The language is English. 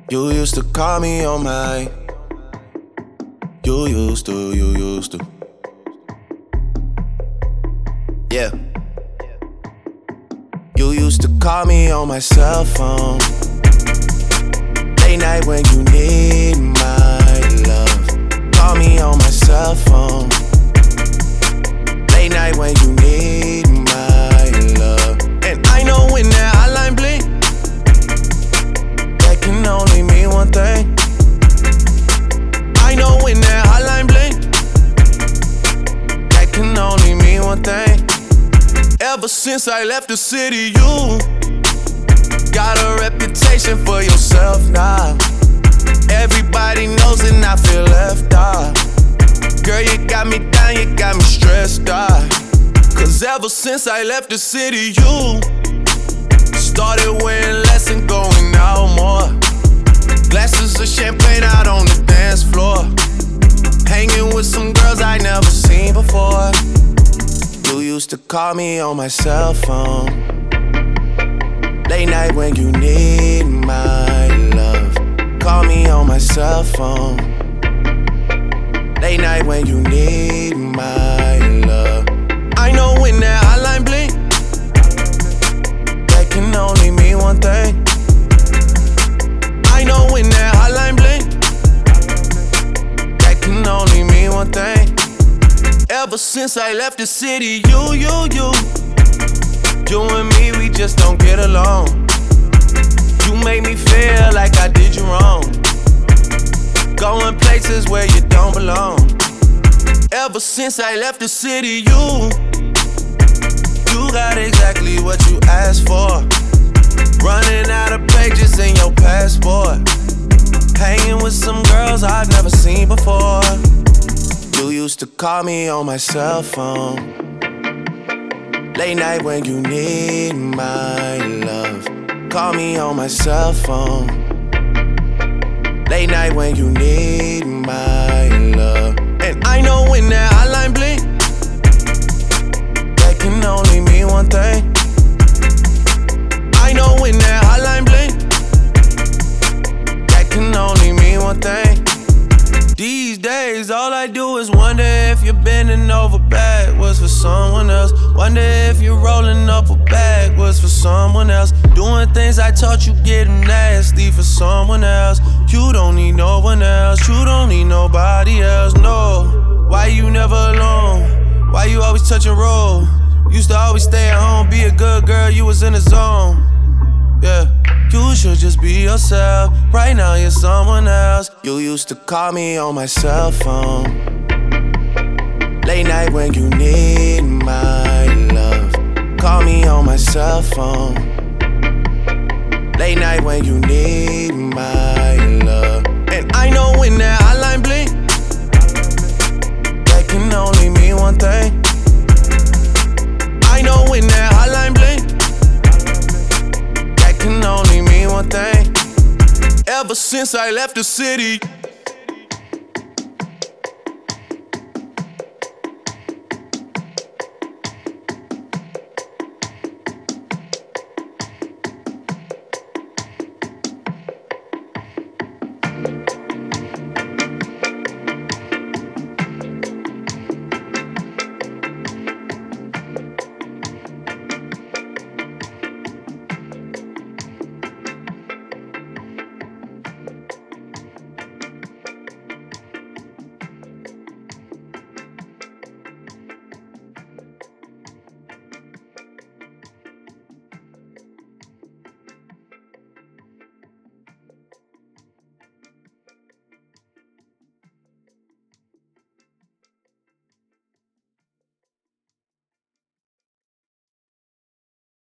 You used to call me on my. You used to. Yeah. You used to call me on my cell phone. Late night when you need my love. Call me on my cell phone. Late night when you need my love. And I know when that hotline blink, that can only mean one thing. I know when that hotline blink, that can only mean one thing. Ever since I left the city, you got a reputation for yourself now. Everybody knows and I feel left out. Girl, you got me down, you got me stressed out. Cause ever since I left the city, you started wearing less and going out more. Glasses of champagne out on the dance floor. Hanging with some girls I never seen before. You used to call me on my cell phone. Late night when you need my love. Call me on my cell phone. Late night when you need my love. I know when that hotline blink, that can only mean one thing. I know when that hotline blink, that can only mean one thing. Ever since I left the city, you and me, we just don't get along. You make me feel like I did you wrong. Going places where you don't belong. Ever since I left the city, you got exactly what you asked for. Running out of pages in your passport. Hanging with some girls I've never seen before. You used to call me on my cell phone. Late night when you need my love. Call me on my cell phone. Late night when you need my love. And I know when that hotline blink, that can only mean one thing. I know when that hotline blink, that can only mean one thing. These days, all I do is wonder if you're bending over backwards for someone else. Wonder if you're rolling up or backwards for someone else. Doing things I taught you getting nasty for someone else. You don't need no one else. You don't need nobody else, no. Why you never alone? Why you always touch and roll? Used to always stay at home, be a good girl, you was in the zone. Yeah. You should just be yourself. Right now you're someone else. You used to call me on my cell phone. Late night when you need my love. Call me on my cell phone. Late night when you need my love. And I know when that hotline blink, that can only mean one thing. I know when that hotline blink, can only mean one thing. Ever since I left the city,